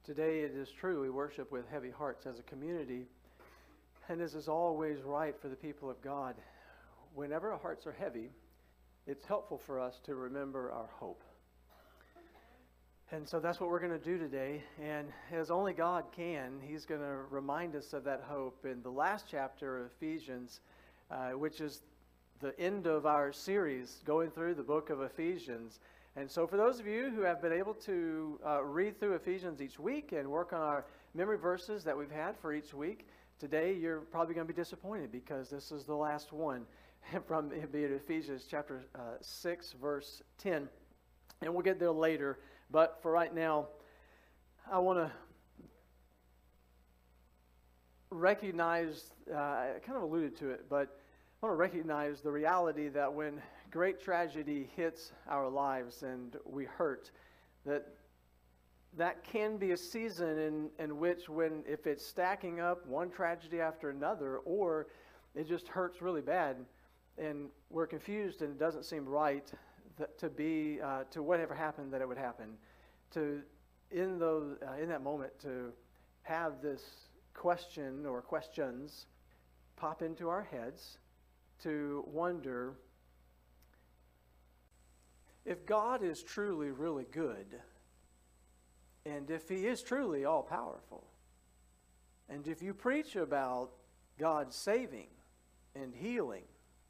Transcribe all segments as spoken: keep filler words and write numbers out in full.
Today it is true we worship with heavy hearts as a community, and this is always right for the people of God. Whenever our hearts are heavy, it's helpful for us to remember our hope. And so that's what we're going to do today, and as only God can, He's going to remind us of that hope in the last chapter of Ephesians, uh, which is the end of our series going through the book of Ephesians. And so for those of you who have been able to uh, read through Ephesians each week and work on our memory verses that we've had for each week, today you're probably going to be disappointed because this is the last one from Ephesians chapter uh, six, verse ten. And we'll get there later. But for right now, I want to recognize, uh, I kind of alluded to it, but I want to recognize the reality that when great tragedy hits our lives and we hurt, that that can be a season in, in which when, if it's stacking up one tragedy after another, or it just hurts really bad and we're confused and it doesn't seem right that, to be, uh, to whatever happened that it would happen, to, in those, uh, in that moment, to have this question or questions pop into our heads, to wonder, if God is truly, really good, and if He is truly all-powerful, and if you preach about God saving and healing,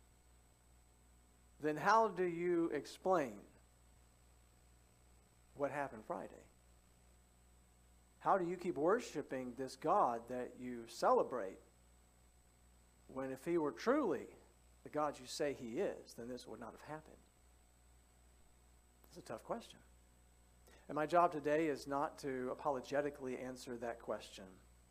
then how do you explain what happened Friday? How do you keep worshiping this God that you celebrate when if He were truly the God you say He is, then this would not have happened? It's a tough question. And my job today is not to apologetically answer that question.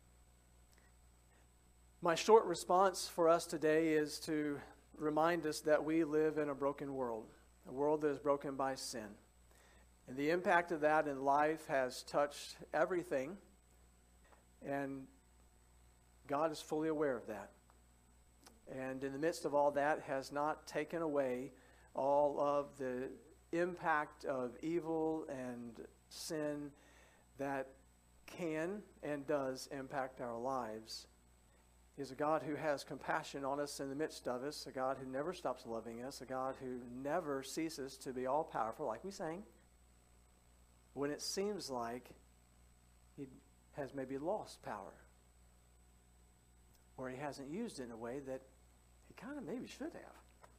My short response for us today is to remind us that we live in a broken world, a world that is broken by sin. And the impact of that in life has touched everything, and God is fully aware of that. And in the midst of all that, has not taken away all of the impact of evil and sin that can and does impact our lives. He's a God who has compassion on us in the midst of us, a God who never stops loving us, a God who never ceases to be all-powerful, like we sang, when it seems like He has maybe lost power, or He hasn't used it in a way that He kind of maybe should have.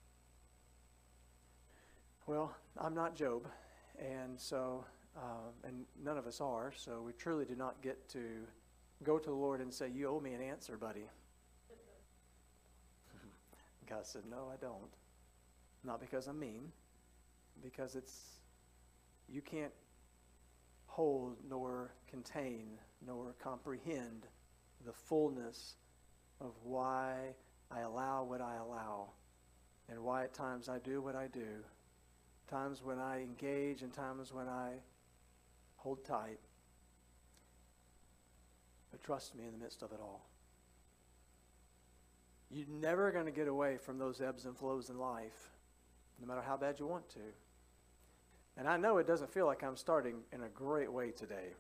Well, I'm not Job, and so, uh, and none of us are, so we truly do not get to go to the Lord and say, you owe me an answer, buddy. God said, no, I don't. Not because I'm mean, because it's, you can't hold nor contain nor comprehend the fullness of why I allow what I allow and why at times I do what I do. Times when I engage and times when I hold tight. But trust me in the midst of it all. You're never going to get away from those ebbs and flows in life, no matter how bad you want to. And I know it doesn't feel like I'm starting in a great way today.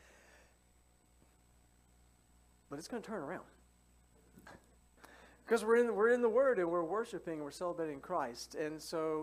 But it's going to turn around. Because we're in, we're in the Word and we're worshiping and we're celebrating Christ. And so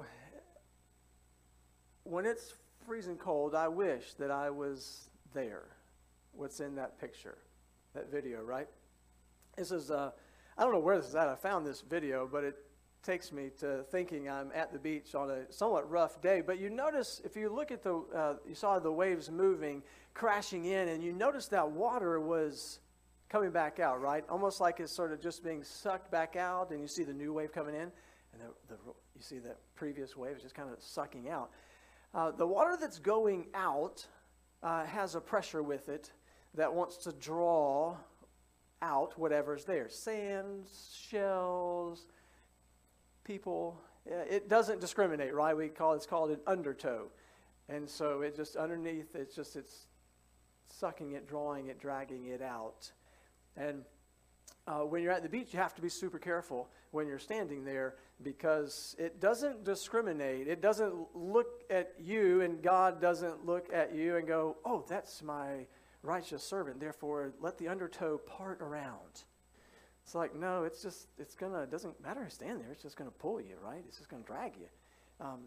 when it's freezing cold, I wish that I was there. What's in that picture, that video, right? This is, uh, I don't know where this is at. I found this video, but it takes me to thinking I'm at the beach on a somewhat rough day. But you notice, if you look at the, uh, you saw the waves moving, crashing in, and you notice that water was coming back out, right? Almost like it's sort of just being sucked back out, and you see the new wave coming in, and the, the, you see the previous wave is just kind of sucking out. Uh, the water that's going out uh, has a pressure with it that wants to draw out whatever's there. Sand, shells, people. It doesn't discriminate, right? We call it's called an undertow. And so it just underneath, it's just, it's sucking it, drawing it, dragging it out. And uh, when you're at the beach, you have to be super careful when you're standing there because it doesn't discriminate. It doesn't look at you and God doesn't look at you and go, oh, that's my righteous servant, therefore let the undertow part around. It's like, no, it's just, it's going to, it doesn't matter who stand there, it's just going to pull you, right? It's just going to drag you. Um,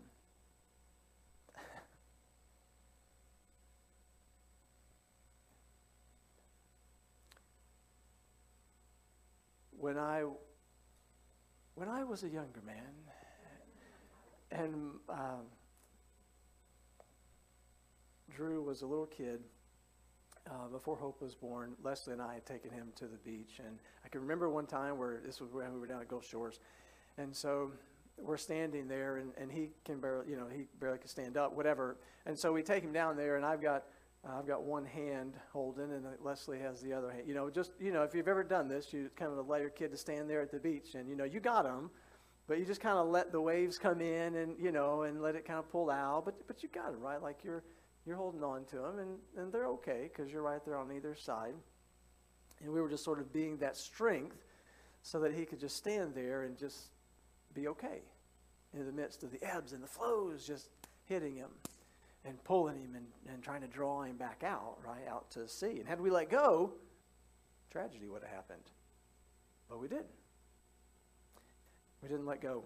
when I, when I was a younger man, and um, Drew was a little kid, Uh, before Hope was born, Leslie and I had taken him to the beach. And I can remember one time where this was when we were down at Gulf Shores. And so we're standing there, and, and he can barely, you know, he barely can stand up, whatever. And so we take him down there, and I've got uh, I've got one hand holding, and Leslie has the other hand. You know, just, you know, if you've ever done this, you kind of allow your kid to stand there at the beach, and, you know, you got him, but you just kind of let the waves come in and, you know, and let it kind of pull out. But, but you got him, right? Like you're... You're holding on to them, and, and they're okay because you're right there on either side. And we were just sort of being that strength so that he could just stand there and just be okay in the midst of the ebbs and the flows just hitting him and pulling him and, and trying to draw him back out, right, out to sea. And had we let go, tragedy would have happened. But we didn't. We didn't let go.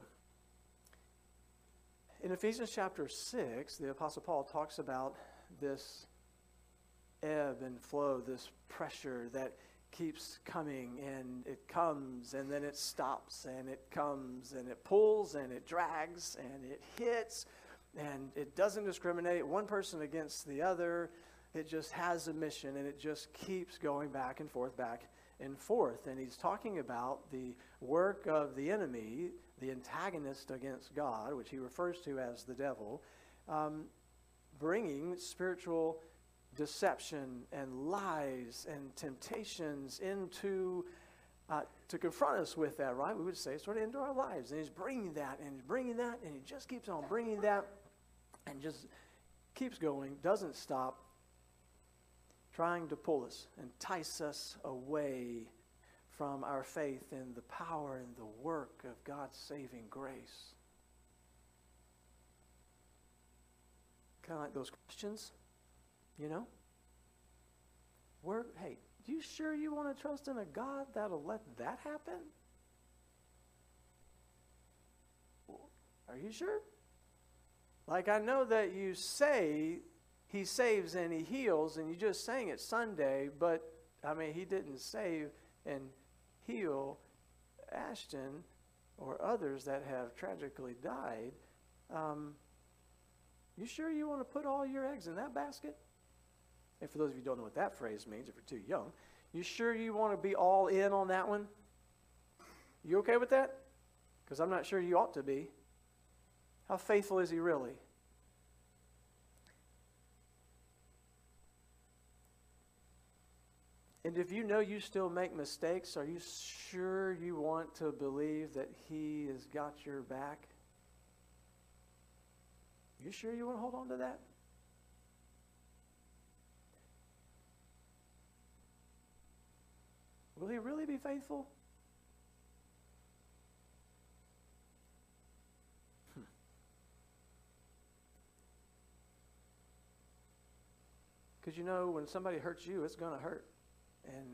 In Ephesians chapter six, the Apostle Paul talks about this ebb and flow, this pressure that keeps coming, and it comes, and then it stops, and it comes, and it pulls, and it drags, and it hits, and it doesn't discriminate one person against the other. It just has a mission, and it just keeps going back and forth, back and forth. And he's talking about the work of the enemy, the antagonist against God, which he refers to as the devil, um, bringing spiritual deception and lies and temptations into, uh, to confront us with that, right? We would say sort of into our lives. And he's bringing that, and he's bringing that, and he just keeps on bringing that, and just keeps going, doesn't stop, trying to pull us, entice us away from our faith in the power and the work of God's saving grace. Kind of like those Christians, you know? We're, hey, you sure you want to trust in a God that'll let that happen? Are you sure? Like, I know that you say he saves and he heals, and you just sang it Sunday, but, I mean, he didn't save and heal Ashton or others that have tragically died. Um, you sure you want to put all your eggs in that basket? And for those of you who don't know what that phrase means, if you're too young, you sure you want to be all in on that one? You okay with that? Because I'm not sure you ought to be. How faithful is he really? And if you know you still make mistakes, are you sure you want to believe that he has got your back? You sure you want to hold on to that? Will he really be faithful? Because you know, when somebody hurts you, it's going to hurt. And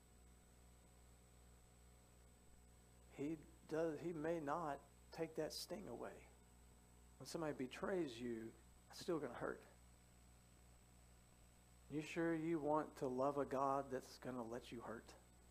he does. He may not take that sting away. When somebody betrays you, it's still going to hurt. You sure you want to love a God that's going to let you hurt?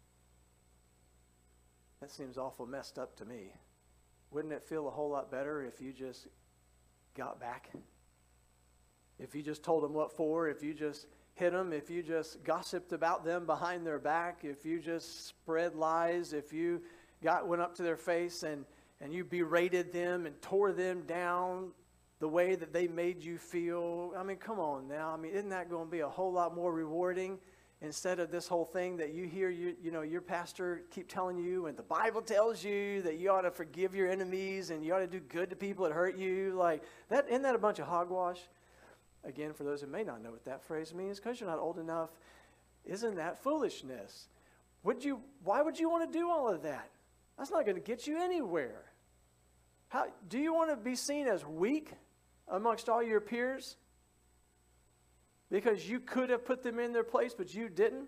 That seems awful messed up to me. Wouldn't it feel a whole lot better if you just got back? If you just told them what for, if you just hit them, if you just gossiped about them behind their back, if you just spread lies, if you got went up to their face and, and you berated them and tore them down the way that they made you feel. I mean, come on now. I mean, isn't that going to be a whole lot more rewarding instead of this whole thing that you hear you, you know, your pastor keep telling you, and the Bible tells you that you ought to forgive your enemies and you ought to do good to people that hurt you? Like, that, isn't that a bunch of hogwash? Again, for those who may not know what that phrase means, because you're not old enough, isn't that foolishness? Would you? Why would you want to do all of that? That's not going to get you anywhere. How do you want to be seen as weak amongst all your peers? because you could have put them in their place, but you didn't?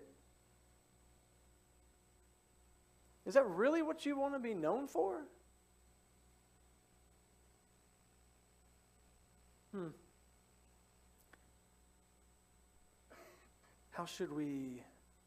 Is that really what you want to be known for? Hmm. How should we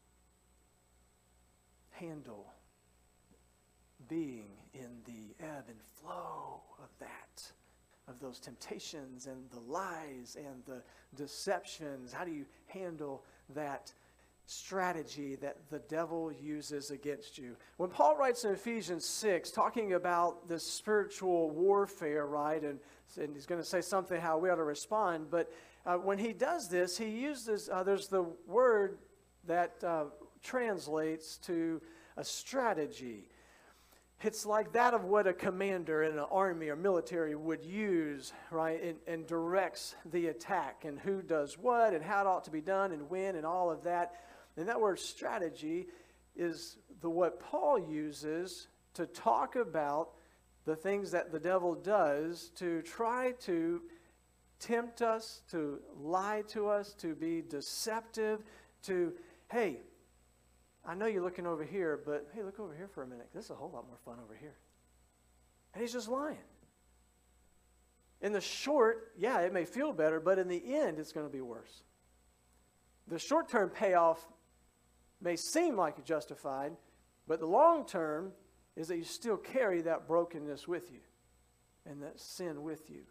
handle being in the ebb and flow of that, of those temptations and the lies and the deceptions? How do you handle that strategy that the devil uses against you? When Paul writes in Ephesians six, talking about the spiritual warfare, right, and, and he's going to say something how we ought to respond, but uh, when he does this, he uses, uh, there's the word that uh, translates to a strategy. It's like that of what a commander in an army or military would use, right, and, and directs the attack and who does what and how it ought to be done and when and all of that. And that word strategy is the what Paul uses to talk about the things that the devil does to try to tempt us, to lie to us, to be deceptive, to, hey, I know you're looking over here, but hey, look over here for a minute. This is a whole lot more fun over here. And he's just lying. In the short, yeah, it may feel better, but in the end, it's going to be worse. The short-term payoff may seem like it's justified, but the long-term is that you still carry that brokenness with you and that sin with you.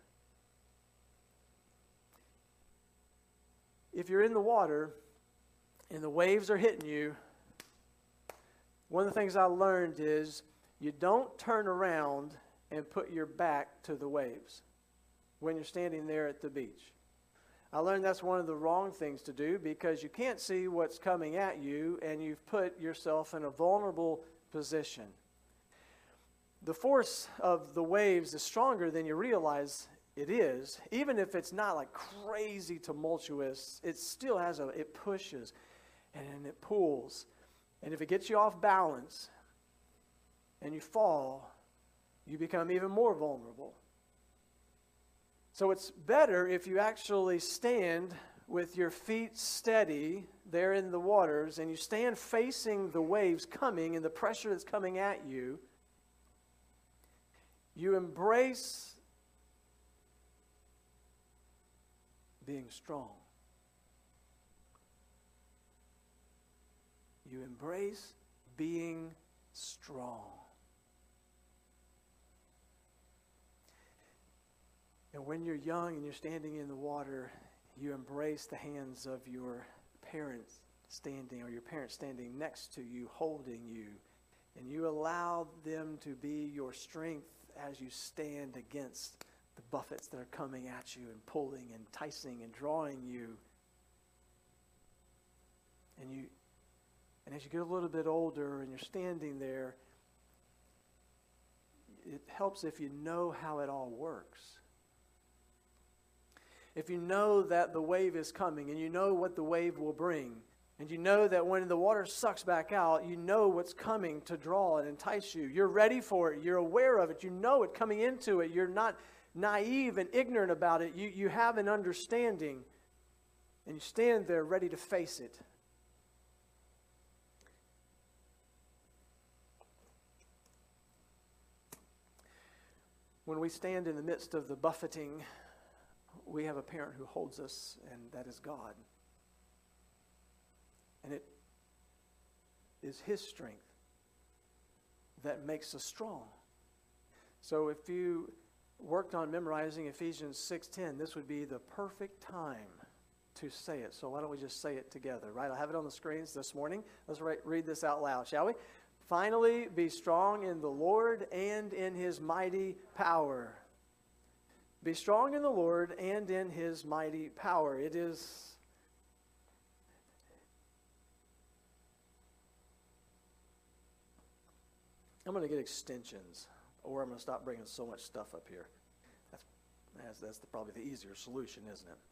If you're in the water and the waves are hitting you, one of the things I learned is you don't turn around and put your back to the waves when you're standing there at the beach. I learned that's one of the wrong things to do because you can't see what's coming at you and you've put yourself in a vulnerable position. The force of the waves is stronger than you realize it is. Even if it's not like crazy tumultuous, it still has a, it pushes and it pulls. And if it gets you off balance and you fall, you become even more vulnerable. So it's better if you actually stand with your feet steady there in the waters and you stand facing the waves coming and the pressure that's coming at you. You embrace being strong. You embrace being strong. And when you're young and you're standing in the water, you embrace the hands of your parents standing, or your parents standing next to you, holding you. And you allow them to be your strength as you stand against the buffets that are coming at you and pulling, enticing, and drawing you. And you, and as you get a little bit older and you're standing there, it helps if you know how it all works. If you know that the wave is coming and you know what the wave will bring, and you know that when the water sucks back out, you know what's coming to draw and entice you. You're ready for it. You're aware of it. You know it coming into it. You're not naive and ignorant about it. You, you have an understanding, and you stand there ready to face it. When we stand in the midst of the buffeting, we have a parent who holds us, and that is God. And it is His strength that makes us strong. So if you worked on memorizing Ephesians six ten, this would be the perfect time to say it. So why don't we just say it together, right? I have it on the screens this morning. Let's write, read this out loud, shall we? Finally, be strong in the Lord and in His mighty power. Be strong in the Lord and in His mighty power. It is I'm going to get extensions, or I'm going to stop bringing so much stuff up here. That's that's, that's the, probably the easier solution, isn't it?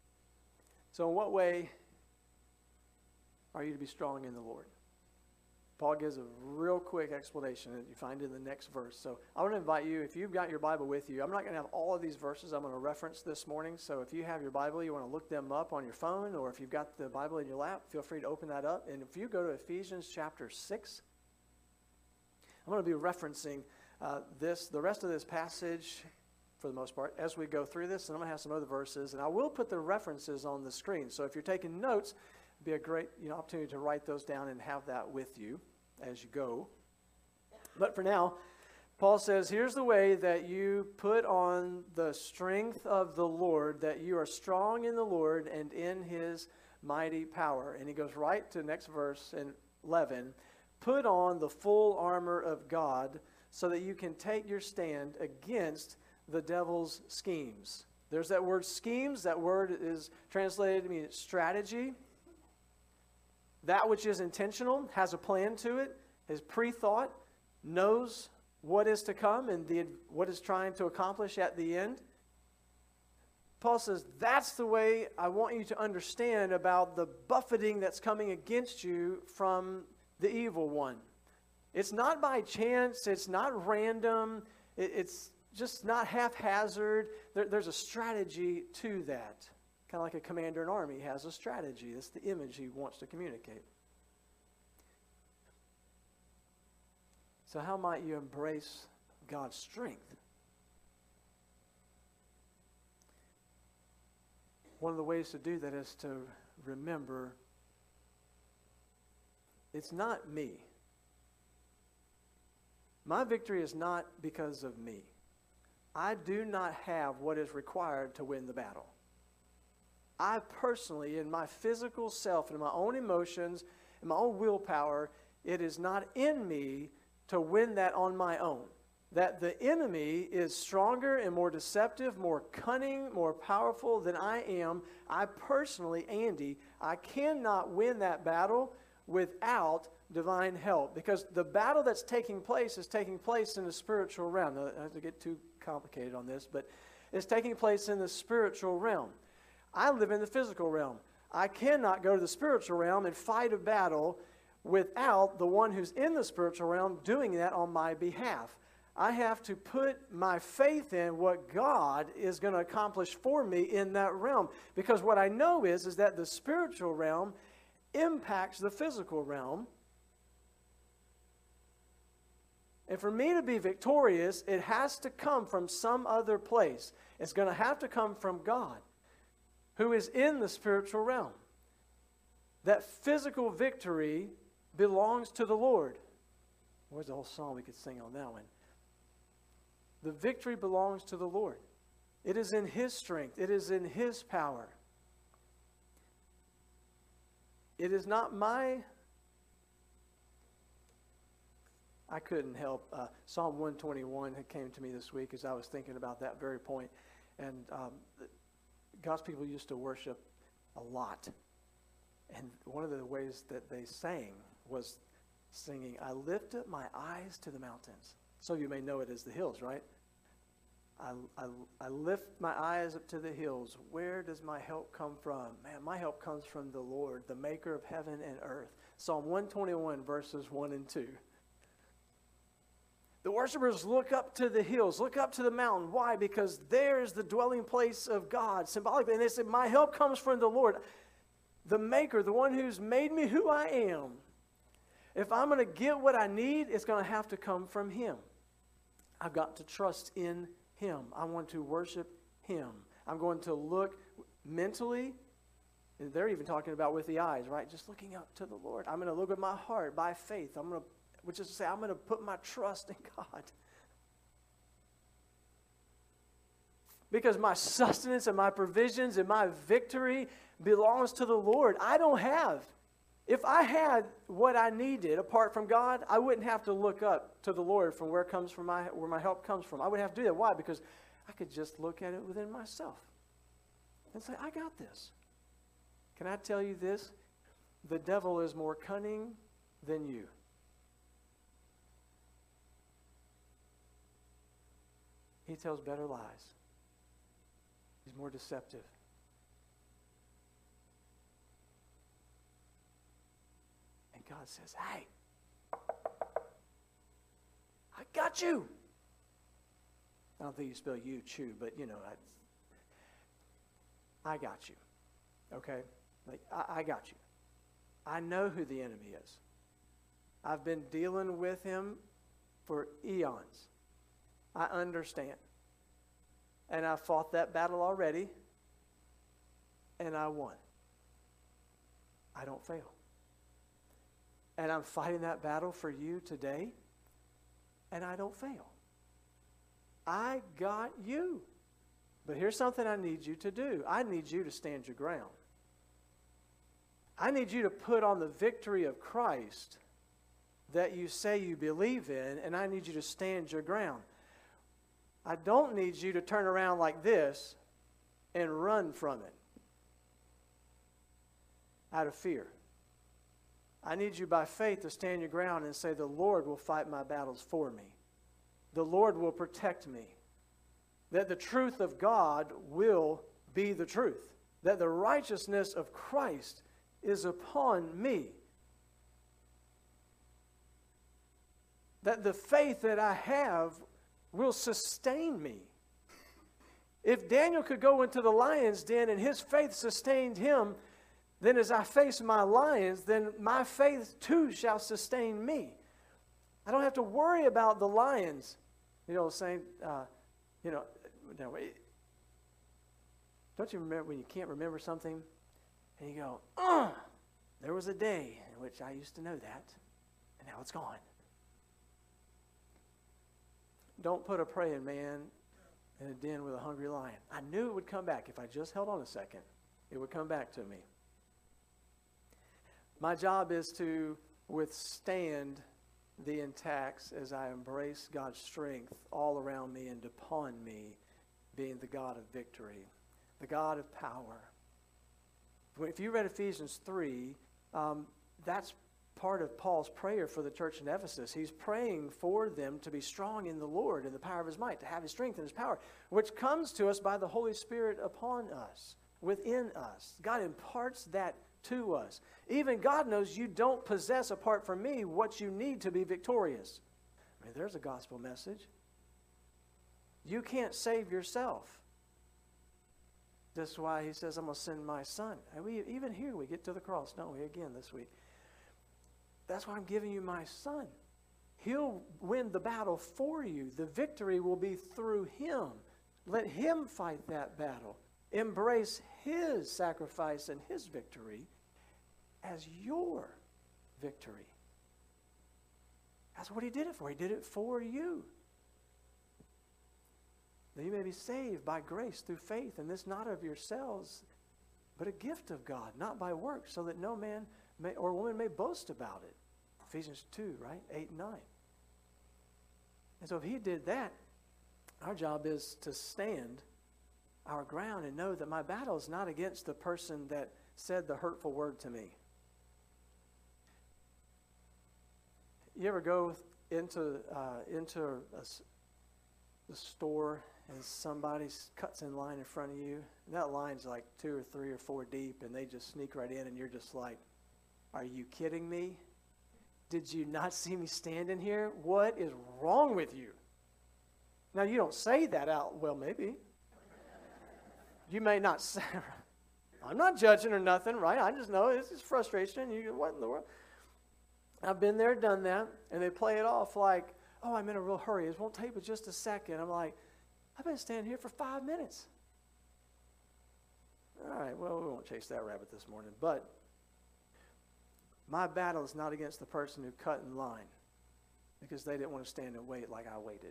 So in what way are you to be strong in the Lord? Paul gives a real quick explanation that you find in the next verse. So I want to invite you, if you've got your Bible with you, I'm not going to have all of these verses I'm going to reference this morning. So if you have your Bible, you want to look them up on your phone, or if you've got the Bible in your lap, feel free to open that up. And if you go to Ephesians chapter six, I'm going to be referencing uh, this, the rest of this passage for the most part, as we go through this. And I'm going to have some other verses. And I will put the references on the screen. So if you're taking notes, it'd be a great you know, opportunity to write those down and have that with you as you go. But for now, Paul says, here's the way that you put on the strength of the Lord, that you are strong in the Lord and in his mighty power. And he goes right to the next verse in eleven. Put on the full armor of God so that you can take your stand against the devil's schemes. There's that word schemes. That word is translated to mean strategy. That which is intentional, has a plan to it, is pre-thought, knows what is to come and the, what is trying to accomplish at the end. Paul says, that's the way I want you to understand about the buffeting that's coming against you from the evil one. It's not by chance. It's not random. It, it's just not haphazard. There, there's a strategy to that. Kind of like a commander in an army has a strategy. That's the image he wants to communicate. So how might you embrace God's strength? One of the ways to do that is to remember it's not me. My victory is not because of me. I do not have what is required to win the battle. I personally, in my physical self, in my own emotions, in my own willpower, it is not in me to win that on my own. That the enemy is stronger and more deceptive, more cunning, more powerful than I am. I personally, Andy, I cannot win that battle without divine help. Because the battle that's taking place is taking place in the spiritual realm. Now, I don't have to get too complicated on this, but it's taking place in the spiritual realm. I live in the physical realm. I cannot go to the spiritual realm and fight a battle without the one who's in the spiritual realm doing that on my behalf. I have to put my faith in what God is going to accomplish for me in that realm. Because what I know is, is that the spiritual realm impacts the physical realm. And for me to be victorious, it has to come from some other place. It's going to have to come from God, who is in the spiritual realm. That physical victory belongs to the Lord. Where's the whole song we could sing on that one? The victory belongs to the Lord. It is in his strength. It is in his power. It is not my... I couldn't help. Uh, Psalm one twenty-one had came to me this week as I was thinking about that very point. And um, God's people used to worship a lot. And one of the ways that they sang was singing, I lift up my eyes to the mountains. So you may know it as the hills, right? I, I, I lift my eyes up to the hills. Where does my help come from? Man, my help comes from the Lord, the maker of heaven and earth. Psalm one twenty-one, verses one and two. The worshipers look up to the hills, look up to the mountain. Why? Because there is the dwelling place of God, symbolically. And they said, my help comes from the Lord, the maker, the one who's made me who I am. If I'm going to get what I need, it's going to have to come from him. I've got to trust in him. I want to worship him. I'm going to look mentally, and they're even talking about with the eyes, right? Just looking up to the Lord. I'm going to look with my heart by faith. I'm going to Which is to say, I'm going to put my trust in God. Because my sustenance and my provisions and my victory belongs to the Lord. I don't have. If I had what I needed apart from God, I wouldn't have to look up to the Lord from where comes from my where my help comes from. I wouldn't have to do that. Why? Because I could just look at it within myself and say, I got this. Can I tell you this? The devil is more cunning than you. He tells better lies. He's more deceptive. And God says, hey, got you. I don't think you spell you, chew, but you know, I, I got you. Okay? Like, I, I got you. I know who the enemy is. I've been dealing with him for eons. I understand. And I fought that battle already, and I won. I don't fail. And I'm fighting that battle for you today, and I don't fail. I got you. But here's something I need you to do. I need you to stand your ground. I need you to put on the victory of Christ that you say you believe in, and I need you to stand your ground. I don't need you to turn around like this and run from it out of fear. I need you by faith to stand your ground and say, the Lord will fight my battles for me. The Lord will protect me. That the truth of God will be the truth. That the righteousness of Christ is upon me. That the faith that I have will sustain me. If Daniel could go into the lion's den and his faith sustained him, then as I face my lions, then my faith too shall sustain me. I don't have to worry about the lions. You know, saying, uh, you know, no, don't you remember when you can't remember something and you go, oh, there was a day in which I used to know that, and now it's gone. Don't put a praying man in a den with a hungry lion. I knew it would come back. If I just held on a second, it would come back to me. My job is to withstand the attacks as I embrace God's strength all around me and upon me, being the God of victory, the God of power. If you read Ephesians three, um, that's part of Paul's prayer for the church in Ephesus. He's praying for them to be strong in the Lord and the power of his might, to have his strength and his power, which comes to us by the Holy Spirit upon us, within us. God imparts that to us. Even God knows you don't possess, apart from me, what you need to be victorious. I mean, there's a gospel message. You can't save yourself. That's why he says, I'm going to send my son. And we, even here, we get to the cross, don't we, again this week. That's why I'm giving you my son. He'll win the battle for you. The victory will be through him. Let him fight that battle. Embrace his sacrifice and his victory as your victory. That's what he did it for. He did it for you. That you may be saved by grace through faith, and this not of yourselves, but a gift of God, not by works, so that no man may, or woman may boast about it. Ephesians two, right? eight and nine. And so if he did that, our job is to stand our ground and know that my battle is not against the person that said the hurtful word to me. You ever go into uh, into a, the store and somebody cuts in line in front of you, and that line's like two or three or four deep, and they just sneak right in, and you're just like, are you kidding me? Did you not see me standing here? What is wrong with you? Now, you don't say that out. Well, maybe. You may not say, I'm not judging or nothing, right? I just know it's just frustration. You, what in the world? I've been there, done that, and they play it off like, oh, I'm in a real hurry. It won't take but just a second. I'm like, I've been standing here for five minutes. All right, well, we won't chase that rabbit this morning, but my battle is not against the person who cut in line because they didn't want to stand and wait like I waited.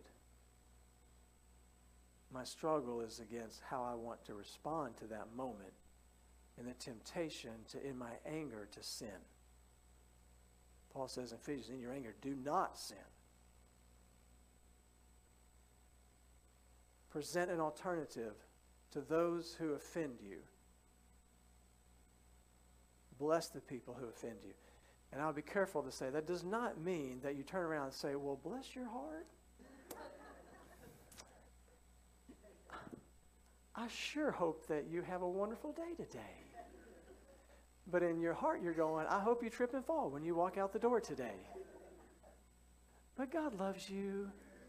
My struggle is against how I want to respond to that moment and the temptation to, in my anger, to sin. Paul says in Ephesians, in your anger, do not sin. Present an alternative to those who offend you. Bless the people who offend you. And I'll be careful to say that does not mean that you turn around and say, well, bless your heart. I sure hope that you have a wonderful day today. But in your heart, you're going, I hope you trip and fall when you walk out the door today. But God loves you.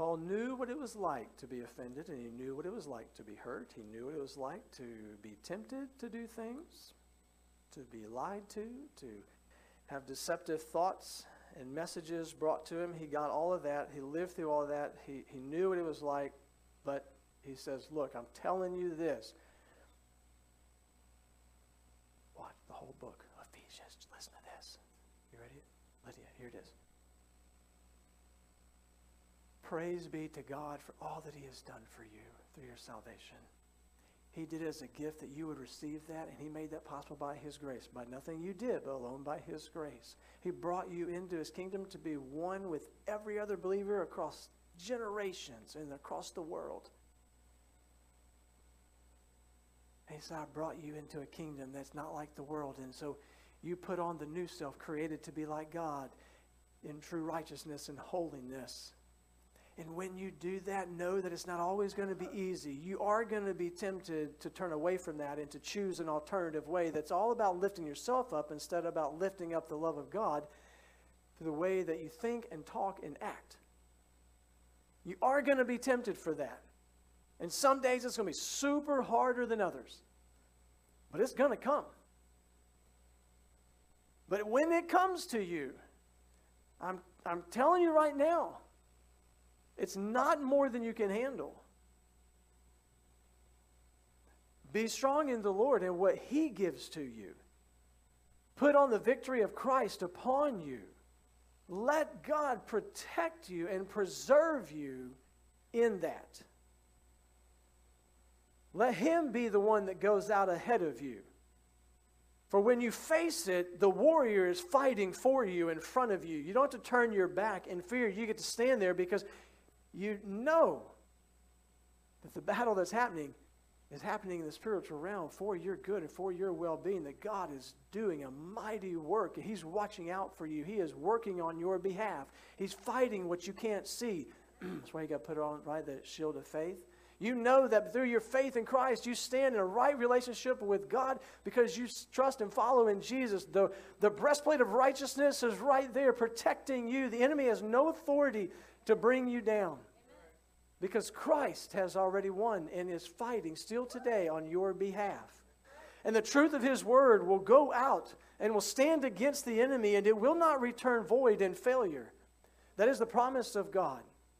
Paul knew what it was like to be offended, and he knew what it was like to be hurt. He knew what it was like to be tempted to do things, to be lied to, to have deceptive thoughts and messages brought to him. He got all of that. He lived through all of that. He, he knew what it was like, but he says, look, I'm telling you this. What? The whole book of Ephesians. Listen to this. You ready? Lydia, here it is. Praise be to God for all that he has done for you through your salvation. He did it as a gift that you would receive that, and he made that possible by his grace, by nothing you did, but alone by his grace. He brought you into his kingdom to be one with every other believer across generations and across the world. And he said, I brought you into a kingdom that's not like the world, and so you put on the new self, created to be like God in true righteousness and holiness. And when you do that, know that it's not always going to be easy. You are going to be tempted to turn away from that and to choose an alternative way that's all about lifting yourself up instead of about lifting up the love of God through the way that you think and talk and act. You are going to be tempted for that. And some days it's going to be super harder than others. But it's going to come. But when it comes to you, I'm, I'm telling you right now, it's not more than you can handle. Be strong in the Lord and what he gives to you. Put on the victory of Christ upon you. Let God protect you and preserve you in that. Let him be the one that goes out ahead of you. For when you face it, the warrior is fighting for you in front of you. You don't have to turn your back in fear. You get to stand there because you know that the battle that's happening is happening in the spiritual realm for your good and for your well-being, that God is doing a mighty work. He's watching out for you. He is working on your behalf. He's fighting what you can't see. That's why you got to put on, right, the shield of faith. You know that through your faith in Christ, you stand in a right relationship with God because you trust and follow in Jesus. The, the breastplate of righteousness is right there protecting you. The enemy has no authority to bring you down. Because Christ has already won and is fighting still today on your behalf. And the truth of his word will go out and will stand against the enemy, and it will not return void in failure. That is the promise of God.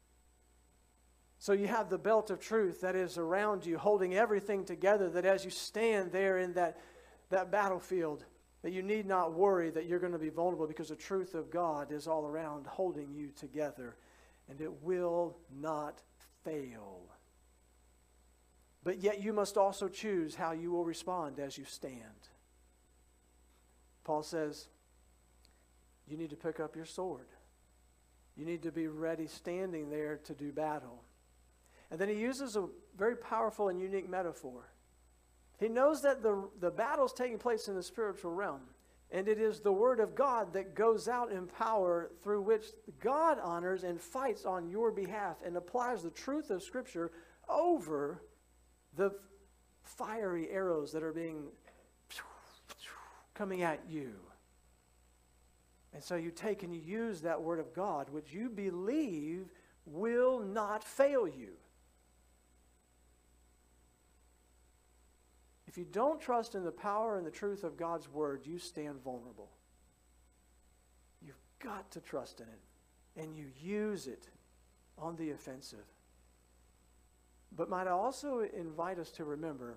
So you have the belt of truth that is around you, holding everything together, that as you stand there in that, that battlefield, that you need not worry that you're going to be vulnerable, because the truth of God is all around holding you together. And it will not fail. But yet you must also choose how you will respond as you stand. Paul says, you need to pick up your sword. You need to be ready standing there to do battle. And then he uses a very powerful and unique metaphor. He knows that the, the battle is taking place in the spiritual realm. And it is the word of God that goes out in power, through which God honors and fights on your behalf and applies the truth of Scripture over the fiery arrows that are being coming at you. And so you take and you use that word of God, which you believe will not fail you. If you don't trust in the power and the truth of God's word, you stand vulnerable. You've got to trust in it, and you use it on the offensive. But might I also invite us to remember,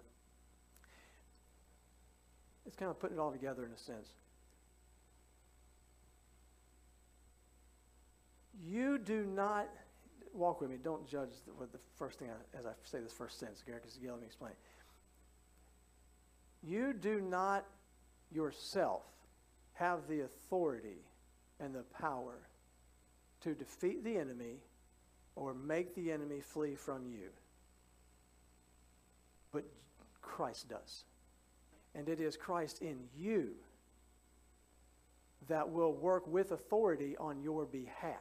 it's kind of putting it all together in a sense. You do not, walk with me, don't judge the, with the first thing I, as I say this first sentence, Gary, because let me explain. You do not yourself have the authority and the power to defeat the enemy or make the enemy flee from you. But Christ does. And it is Christ in you that will work with authority on your behalf.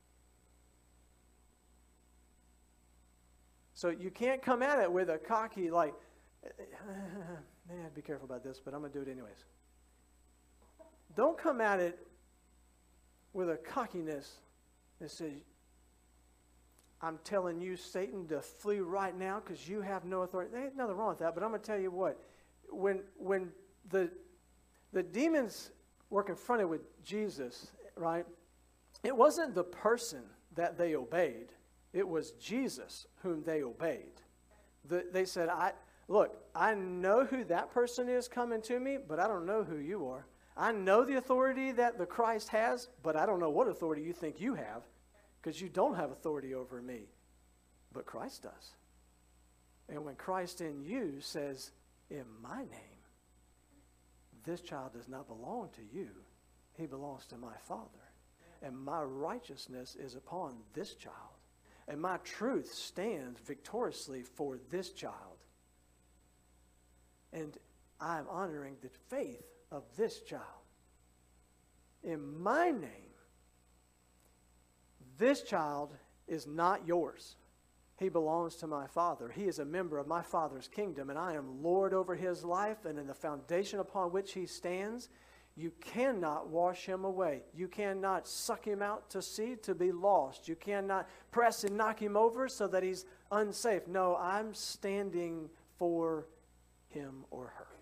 So you can't come at it with a cocky, like, man, be careful about this, but I'm going to do it anyways. Don't come at it with a cockiness that says, I'm telling you, Satan, to flee right now because you have no authority. There ain't nothing wrong with that, but I'm going to tell you what. When, when the, the demons were confronted with Jesus, right, it wasn't the person that they obeyed. It was Jesus whom they obeyed. The, they said, I look, I know who that person is coming to me, but I don't know who you are. I know the authority that the Christ has, but I don't know what authority you think you have, because you don't have authority over me. But Christ does. And when Christ in you says, in my name, this child does not belong to you. He belongs to my Father. And my righteousness is upon this child. And my truth stands victoriously for this child. And I am honoring the faith of this child. In my name, this child is not yours. He belongs to my Father. He is a member of my Father's kingdom, and I am Lord over his life, and in the foundation upon which he stands, you cannot wash him away. You cannot suck him out to sea to be lost. You cannot press and knock him over so that he's unsafe. No, I'm standing for him or her.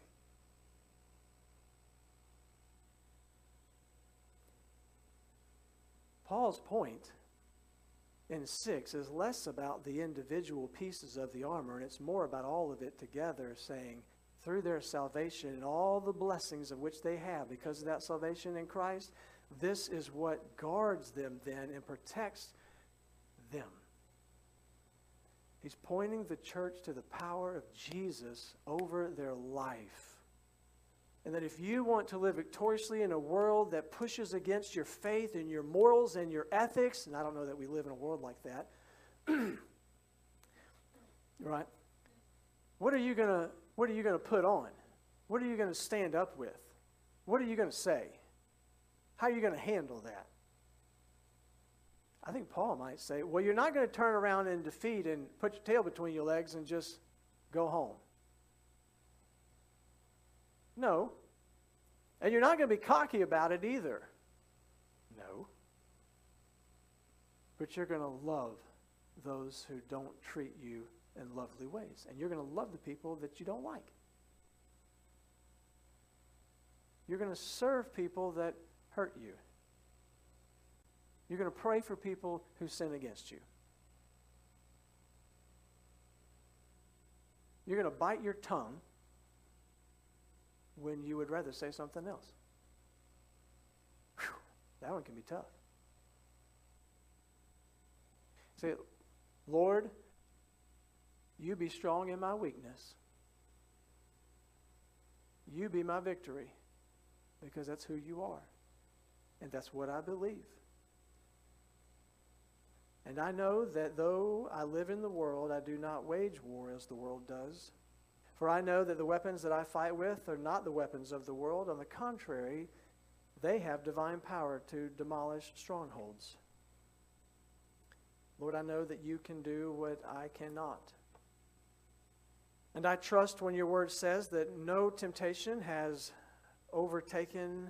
Paul's point in six is less about the individual pieces of the armor, and it's more about all of it together, saying, through their salvation and all the blessings of which they have because of that salvation in Christ, this is what guards them then and protects them. He's pointing the church to the power of Jesus over their life. And that if you want to live victoriously in a world that pushes against your faith and your morals and your ethics, and I don't know that we live in a world like that, right? What are you going to What are you going to put on? What are you going to stand up with? What are you going to say? How are you going to handle that? I think Paul might say, well, you're not going to turn around in defeat and put your tail between your legs and just go home. No. And you're not going to be cocky about it either. No. But you're going to love those who don't treat you in lovely ways. And you're going to love the people that you don't like. You're going to serve people that hurt you. You're going to pray for people who sin against you. You're going to bite your tongue when you would rather say something else. Whew, that one can be tough. Say, Lord, you be strong in my weakness. You be my victory, because that's who you are. And that's what I believe. And I know that though I live in the world, I do not wage war as the world does. For I know that the weapons that I fight with are not the weapons of the world. On the contrary, they have divine power to demolish strongholds. Lord, I know that you can do what I cannot. And I trust when your word says that no temptation has overtaken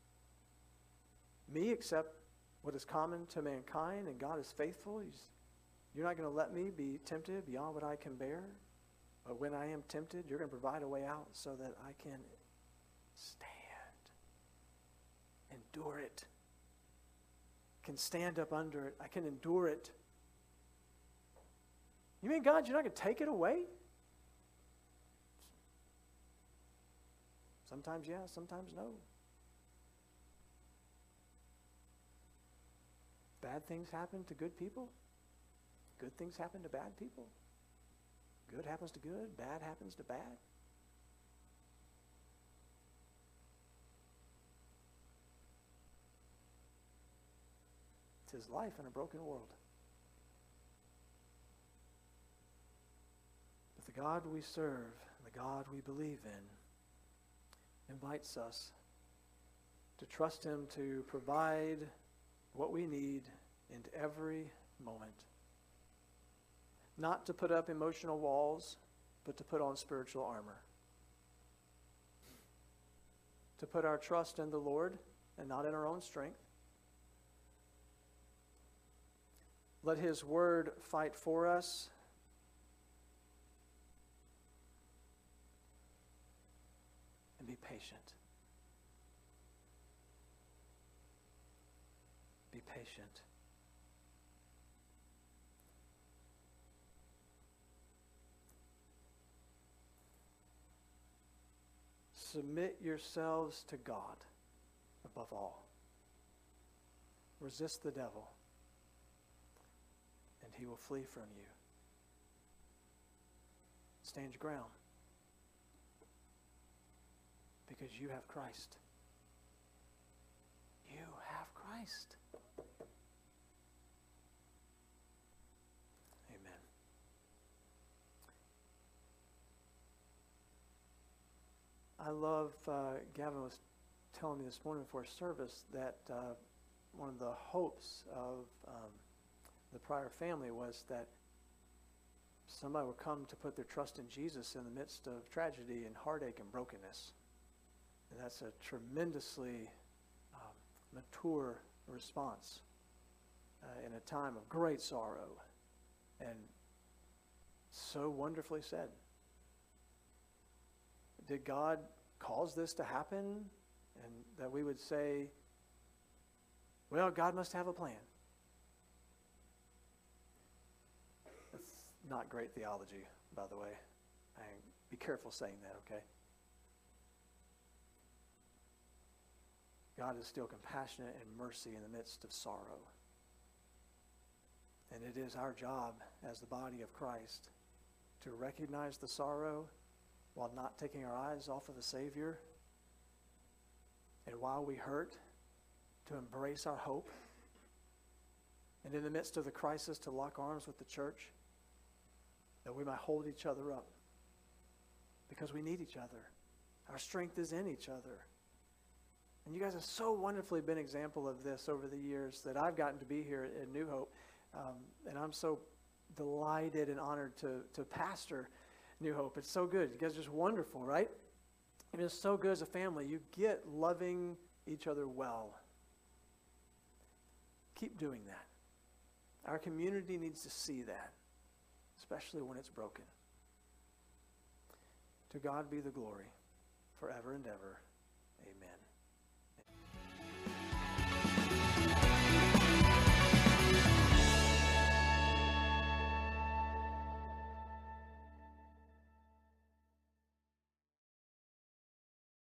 me except what is common to mankind, and God is faithful. He's, you're not going to let me be tempted beyond what I can bear. But when I am tempted, you're going to provide a way out so that I can stand, endure it, can stand up under it. I can endure it. You mean, God, you're not going to take it away? Sometimes yes, sometimes no. Bad things happen to good people. Good things happen to bad people. Good happens to good, bad happens to bad. It's his life in a broken world. But the God we serve, the God we believe in, invites us to trust him to provide what we need in every moment. Not to put up emotional walls, but to put on spiritual armor. To put our trust in the Lord and not in our own strength. Let his word fight for us. And be patient. Be patient. Submit yourselves to God above all. Resist the devil, and he will flee from you. Stand your ground, because you have Christ. You have Christ. Amen. I love, uh, Gavin was telling me this morning before service that uh, one of the hopes of um, the Pryor family was that somebody would come to put their trust in Jesus in the midst of tragedy and heartache and brokenness. And that's a tremendously um, mature response uh, in a time of great sorrow, and so wonderfully said. Did God cause this to happen? And that we would say, well, God must have a plan. That's not great theology, by the way. I, be careful saying that, okay? God is still compassionate and mercy in the midst of sorrow. And it is our job as the body of Christ to recognize the sorrow while not taking our eyes off of the Savior. And while we hurt, to embrace our hope. And in the midst of the crisis, to lock arms with the church, that we might hold each other up. Because we need each other. Our strength is in each other. And you guys have so wonderfully been an example of this over the years that I've gotten to be here at New Hope. Um, and I'm so delighted and honored to, to pastor New Hope. It's so good. You guys are just wonderful, right? And it's so good as a family. You get loving each other well. Keep doing that. Our community needs to see that, especially when it's broken. To God be the glory forever and ever. Amen.